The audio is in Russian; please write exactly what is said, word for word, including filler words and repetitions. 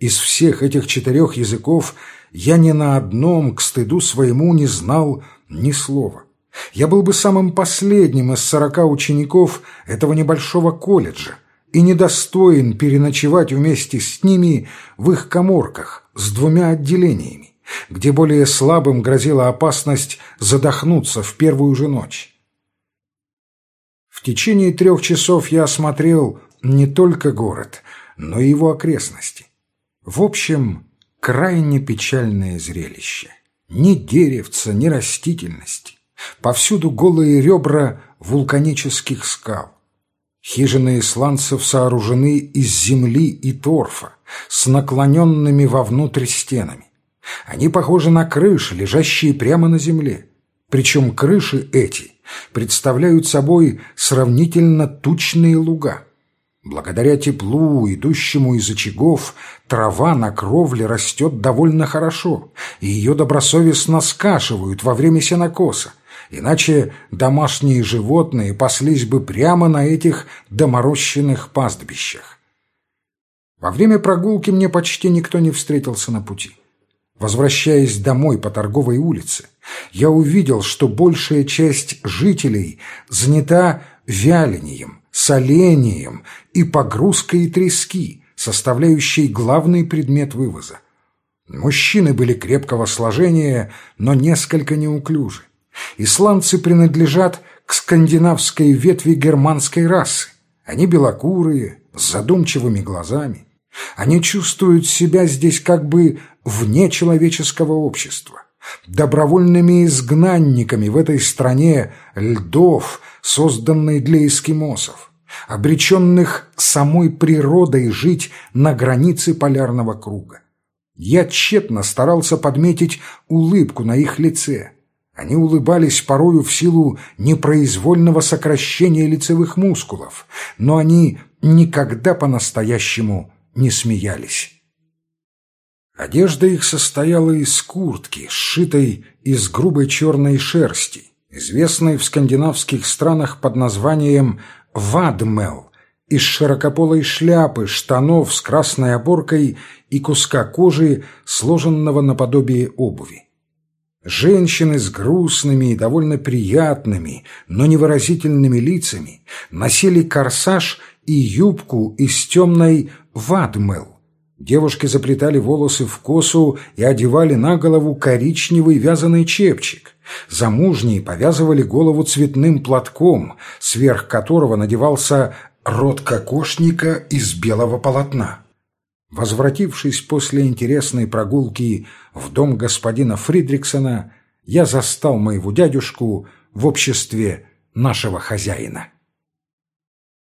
Из всех этих четырех языков я ни на одном, к стыду своему, не знал ни слова. Я был бы самым последним из сорока учеников этого небольшого колледжа и недостоин переночевать вместе с ними в их каморках с двумя отделениями, где более слабым грозила опасность задохнуться в первую же ночь. В течение трех часов я осмотрел не только город, но и его окрестности. В общем, крайне печальное зрелище. Ни деревца, ни растительности. Повсюду голые ребра вулканических скал. Хижины исландцев сооружены из земли и торфа, с наклоненными вовнутрь стенами. Они похожи на крыши, лежащие прямо на земле. Причем крыши эти представляют собой сравнительно тучные луга. Благодаря теплу, идущему из очагов, трава на кровле растет довольно хорошо, и ее добросовестно скашивают во время сенокоса, иначе домашние животные паслись бы прямо на этих доморощенных пастбищах. Во время прогулки мне почти никто не встретился на пути. Возвращаясь домой по торговой улице, я увидел, что большая часть жителей занята вялением, солением и погрузкой трески, составляющей главный предмет вывоза. Мужчины были крепкого сложения, но несколько неуклюжи. Исландцы принадлежат к скандинавской ветви германской расы. Они белокурые, с задумчивыми глазами. Они чувствуют себя здесь как бы вне человеческого общества, добровольными изгнанниками в этой стране льдов, созданной для эскимосов, обреченных самой природой жить на границе полярного круга. Я тщетно старался подметить улыбку на их лице. Они улыбались порою в силу непроизвольного сокращения лицевых мускулов, но они никогда по-настоящему не смеялись. Одежда их состояла из куртки, сшитой из грубой черной шерсти, известной в скандинавских странах под названием вадмел, из широкополой шляпы, штанов с красной оборкой и куска кожи, сложенного наподобие обуви. Женщины с грустными и довольно приятными, но невыразительными лицами носили корсаж и юбку из темной вадмел. Девушки заплетали волосы в косу и одевали на голову коричневый вязаный чепчик. Замужние повязывали голову цветным платком, сверх которого надевался рот кокошника из белого полотна. Возвратившись после интересной прогулки в дом господина Фридриксона, я застал моего дядюшку в обществе нашего хозяина.